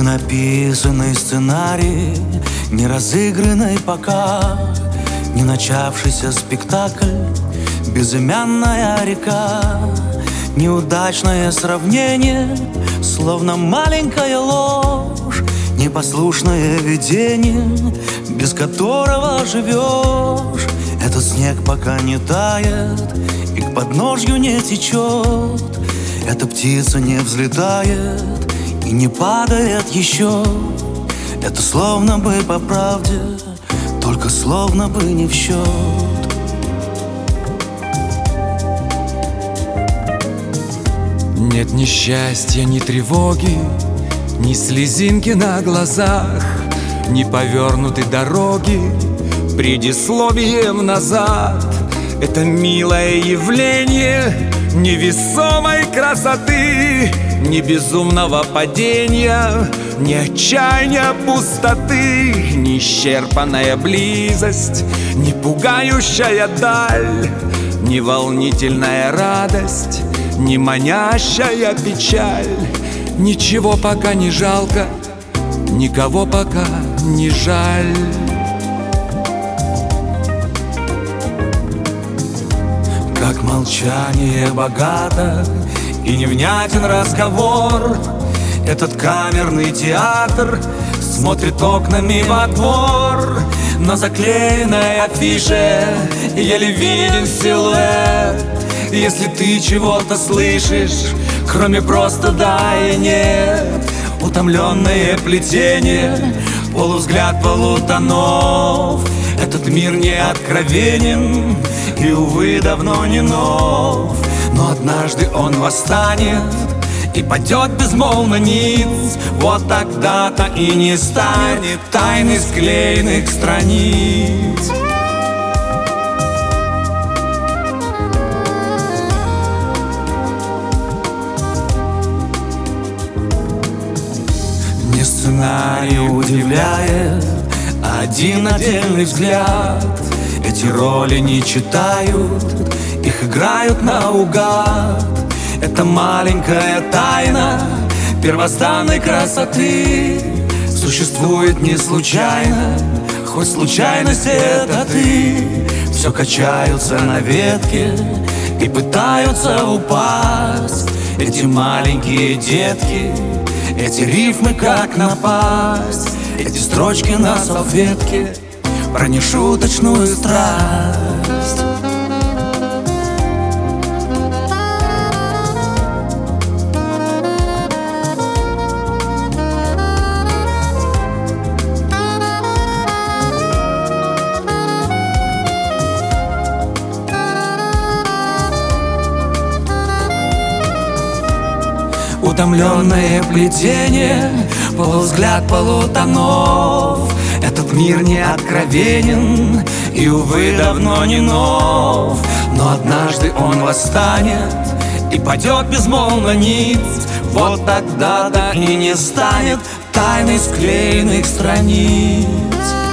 Ненаписанный сценарий, не разыгранный пока, не начавшийся спектакль, безымянная река. Неудачное сравнение, словно маленькая ложь, непослушное видение, без которого живешь. Этот снег пока не тает и к подножью не течет. Эта птица не взлетает и не падает еще. Это словно бы по правде, только словно бы не в счет. Нет ни счастья, ни тревоги, ни слезинки на глазах, ни повернутой дороги предисловием назад. Это милое явление невесомой красоты, ни безумного падения, ни отчаяния пустоты, ни исчерпанная близость, ни пугающая даль, ни волнительная радость, ни манящая печаль. Ничего пока не жалко, никого пока не жаль. Как молчание богато и невнятен разговор, этот камерный театр смотрит окнами во двор. На заклеенной афише еле виден силуэт. Если ты чего-то слышишь, кроме просто да и нет, утомленное плетение, полувзгляд полутонов. Этот мир не откровенен и, увы, давно не нов. Но однажды он восстанет и падет безмолвно ниц. Вот тогда-то и не станет тайны склеенных страниц. Не сценарий удивляет, а один отдельный взгляд. Эти роли не читают, их играют наугад. Это маленькая тайна первозданной красоты существует не случайно, хоть случайность это ты. Все качаются на ветке и пытаются упасть эти маленькие детки. Эти рифмы как напасть, эти строчки на салфетке про нешуточную страсть. Утомленное плетение, полувзгляд полутонов. Этот мир не откровенен и, увы, давно не нов. Но однажды он восстанет и падет безмолвно ниц. Вот тогда-то и не станет тайны склеенных страниц.